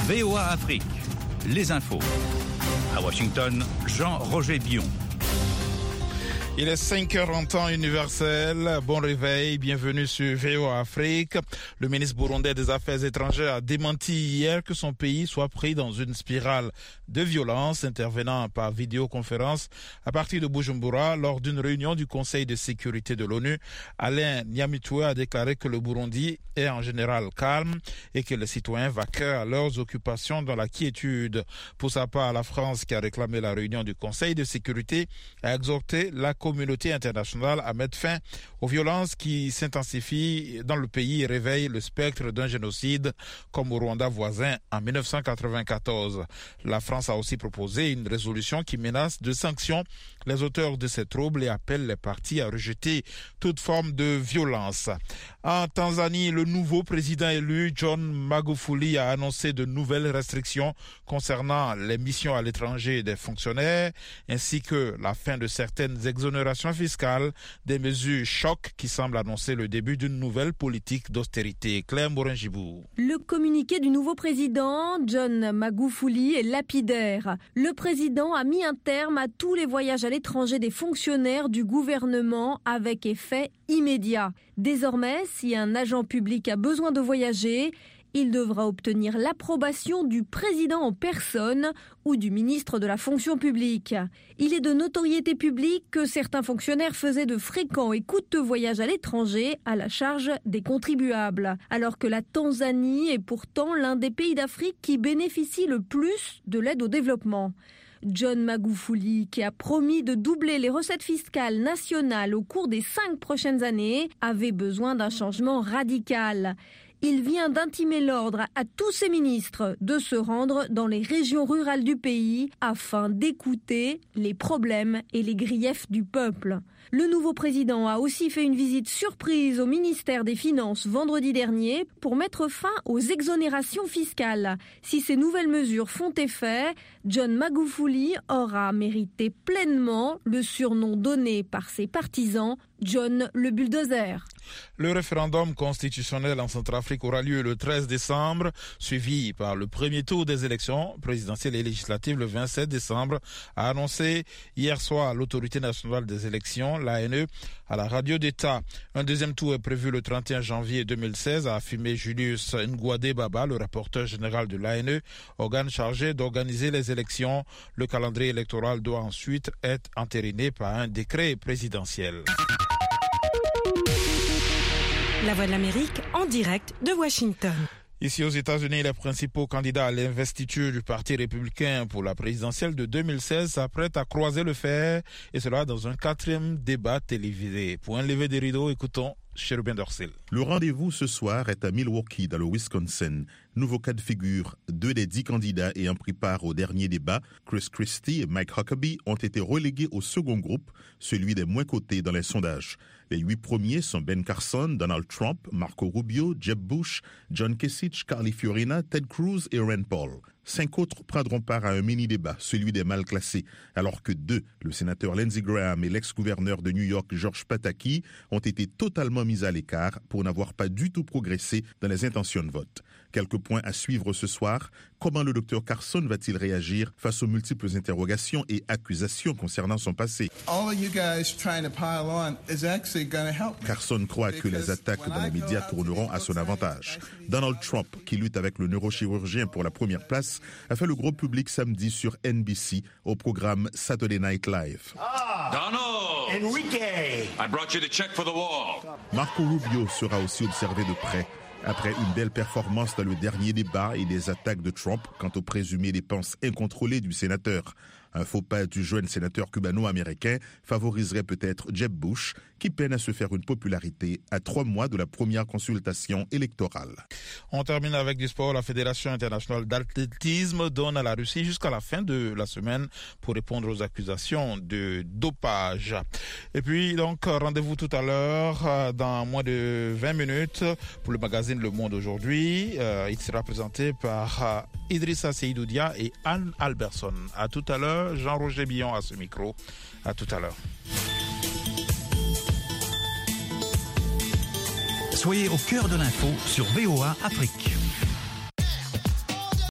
VOA Afrique, les infos. À Washington, Jean-Roger Bion. Il est 5h en temps universel. Bon réveil, bienvenue sur VOA Afrique. Le ministre burundais des Affaires étrangères a démenti hier que son pays soit pris dans une spirale de violence, intervenant par vidéoconférence à partir de Bujumbura lors d'une réunion du Conseil de sécurité de l'ONU. Alain Nyamitwe a déclaré que le Burundi est en général calme et que les citoyens vaquent à leurs occupations dans la quiétude. Pour sa part, la France, qui a réclamé la réunion du Conseil de sécurité, a exhorté la communauté internationale à mettre fin aux violences qui s'intensifient dans le pays et réveillent le spectre d'un génocide comme au Rwanda voisin en 1994. La France a aussi proposé une résolution qui menace de sanctions les auteurs de ces troubles et appelle les partis à rejeter toute forme de violence. En Tanzanie, le nouveau président élu, John Magufuli, a annoncé de nouvelles restrictions concernant les missions à l'étranger des fonctionnaires ainsi que la fin de certaines exonérations fiscales, des mesures chocs qui semblent annoncer le début d'une nouvelle politique d'austérité. Claire Morin-Gibou. Le communiqué du nouveau président, John Magufuli, est lapidaire. Le président a mis un terme à tous les voyages à l'étranger des fonctionnaires du gouvernement avec effet immédiat. Désormais, si un agent public a besoin de voyager, il devra obtenir l'approbation du président en personne ou du ministre de la fonction publique. Il est de notoriété publique que certains fonctionnaires faisaient de fréquents et coûteux voyages à l'étranger à la charge des contribuables, alors que la Tanzanie est pourtant l'un des pays d'Afrique qui bénéficie le plus de l'aide au développement. John Magufuli, qui a promis de doubler les recettes fiscales nationales au cours des 5 prochaines années, avait besoin d'un changement radical. Il vient d'intimer l'ordre à tous ses ministres de se rendre dans les régions rurales du pays afin d'écouter les problèmes et les griefs du peuple. Le nouveau président a aussi fait une visite surprise au ministère des Finances vendredi dernier pour mettre fin aux exonérations fiscales. Si ces nouvelles mesures font effet, John Magufuli aura mérité pleinement le surnom donné par ses partisans, John le bulldozer. Le référendum constitutionnel en Centrafrique aura lieu le 13 décembre, suivi par le premier tour des élections présidentielles et législatives le 27 décembre, a annoncé hier soir l'autorité nationale des élections, l'ANE, à la radio d'État. Un deuxième tour est prévu le 31 janvier 2016, a affirmé Julius Ngouadé Baba, le rapporteur général de l'ANE, organe chargé d'organiser les élections. Le calendrier électoral doit ensuite être entériné par un décret présidentiel. La Voix de l'Amérique en direct de Washington. Ici aux États-Unis, les principaux candidats à l'investiture du Parti républicain pour la présidentielle de 2016 s'apprêtent à croiser le fer, et cela dans un 4e débat télévisé. Pour un lever des rideaux, écoutons Chérubin Dorcel. Le rendez-vous ce soir est à Milwaukee, dans le Wisconsin. Nouveau cas de figure, 2 des 10 candidats ayant pris part au dernier débat, Chris Christie et Mike Huckabee, ont été relégués au second groupe, celui des moins cotés dans les sondages. Les 8 premiers sont Ben Carson, Donald Trump, Marco Rubio, Jeb Bush, John Kasich, Carly Fiorina, Ted Cruz et Rand Paul. 5 autres prendront part à un mini-débat, celui des mal classés, alors que 2, le sénateur Lindsey Graham et l'ex-gouverneur de New York George Pataki, ont été totalement mis à l'écart pour n'avoir pas du tout progressé dans les intentions de vote. Quelques points à suivre ce soir. Comment le Dr Carson va-t-il réagir face aux multiples interrogations et accusations concernant son passé? Carson croit que les attaques dans les médias tourneront à son avantage. Donald Trump, qui lutte avec le neurochirurgien pour la première place, a fait le gros public samedi sur NBC au programme Saturday Night Live. Donald! Enrique! I brought you the check for the wall. Marco Rubio sera aussi observé de près. Après une belle performance dans le dernier débat et des attaques de Trump quant aux présumées dépenses incontrôlées du sénateur. Un faux pas du jeune sénateur cubano-américain favoriserait peut-être Jeb Bush, qui peine à se faire une popularité à 3 mois de la première consultation électorale. On termine avec du sport. La Fédération internationale d'athlétisme donne à la Russie jusqu'à la fin de la semaine pour répondre aux accusations de dopage. Et puis, donc, rendez-vous tout à l'heure, dans moins de 20 minutes, pour le magazine Le Monde aujourd'hui. Il sera présenté par Idrissa Seydoudia et Anne Alberson. À tout à l'heure. Jean-Roger Bion à ce micro. À tout à l'heure. Soyez au cœur de l'info sur VOA Afrique.